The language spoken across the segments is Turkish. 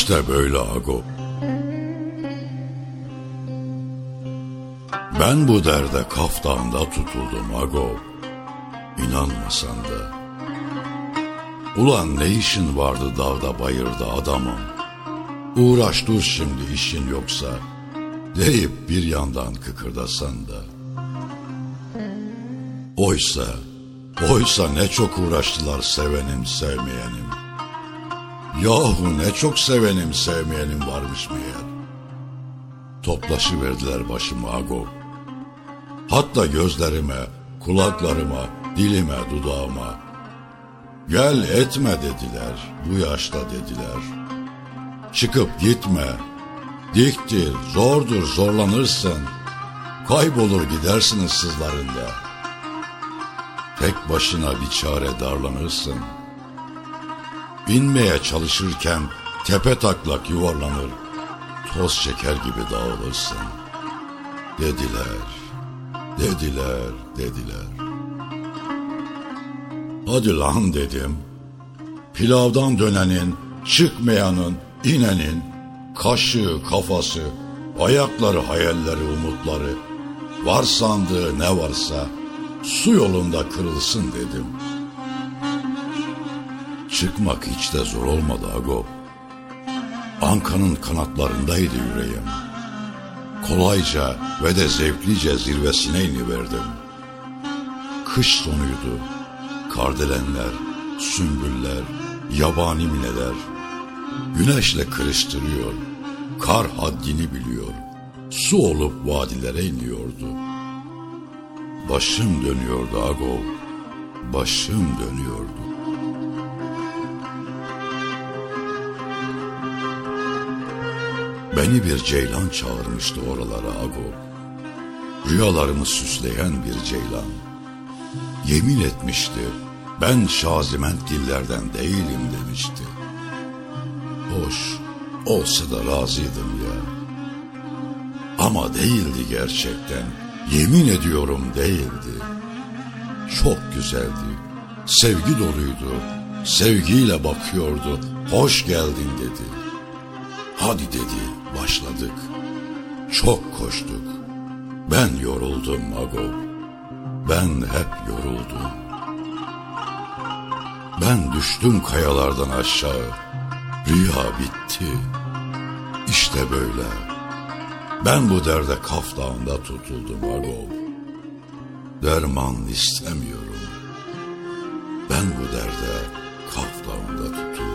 İşte böyle Agop. Ben bu derde Kaf Dağı'nda tutuldum Agop. İnanmasan da. Ulan ne işin vardı dağda bayırda adamım? Uğraş dur şimdi işin yoksa deyip bir yandan kıkırdasan da. Oysa ne çok uğraştılar sevenim sevmeyenim. Yahu ne çok sevenim sevmeyenim varmış meğer. Toplaşıverdiler başımı Agop. Hatta gözlerime, kulaklarıma, dilime, dudağıma. Gel etme dediler, bu yaşta dediler. Çıkıp gitme, diktir, zordur, zorlanırsın. Kaybolur gidersin ıssızlarında. Tek başına bir çare darlanırsın. İnmeye çalışırken tepe taklak yuvarlanır, toz şeker gibi dağılırsın. Dediler. Hadi lan dedim. Pilavdan dönenin, çıkmayanın, inenin, kaşı, kafası, ayakları, hayalleri, umutları, var sandığı ne varsa su yolunda kırılsın dedim. Çıkmak hiç de zor olmadı Agop. Ankanın kanatlarındaydı yüreğim. Kolayca ve de zevklice zirvesine iniverdim. Kış sonuydu. Kardelenler, sümbüller, yabani mineler güneşle kırıştırıyor. Kar haddini biliyor. Su olup vadilere iniyordu. Başım dönüyordu Agop. Başım dönüyordu. Beni bir ceylan çağırmıştı oralara Agop. Rüyalarımı süsleyen bir ceylan. Yemin etmişti, ben şaziment dillerden değilim demişti. Hoş, olsa da razıydım ya. Ama değildi gerçekten, yemin ediyorum değildi. Çok güzeldi, sevgi doluydu, sevgiyle bakıyordu, hoş geldin dedi. Hadi dedi, başladık. Çok koştuk. Ben yoruldum Agop. Ben hep yoruldum. Ben düştüm kayalardan aşağı. Rüya bitti. İşte böyle. Ben bu derde Kaf Dağı'nda tutuldum Agop. Derman istemiyorum. Ben bu derde Kaf Dağı'nda tutuldum.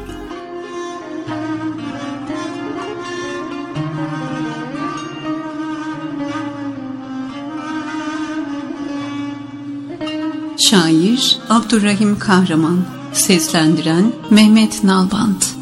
Şair Abdurrahim Kahraman, seslendiren Mehmet Nalbant.